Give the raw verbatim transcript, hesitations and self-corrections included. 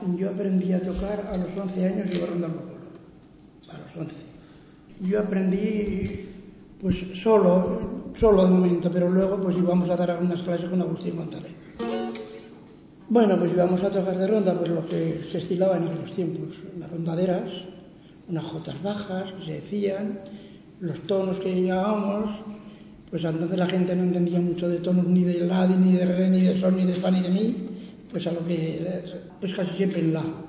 Yo aprendí a tocar a los once años y iba rondando el pueblo, a los once. Yo aprendí pues solo, solo de momento, pero luego pues íbamos a dar algunas clases con Agustín González. Bueno, pues íbamos a tocar de ronda pues lo que se estilaba en aquellos tiempos, las rondaderas, unas jotas bajas que se decían, los tonos que llevábamos, pues entonces la gente no entendía mucho de tonos ni de la, ni de re, ni de sol, ni de fa, ni de mi, pues a lo que, pues casi siempre en la.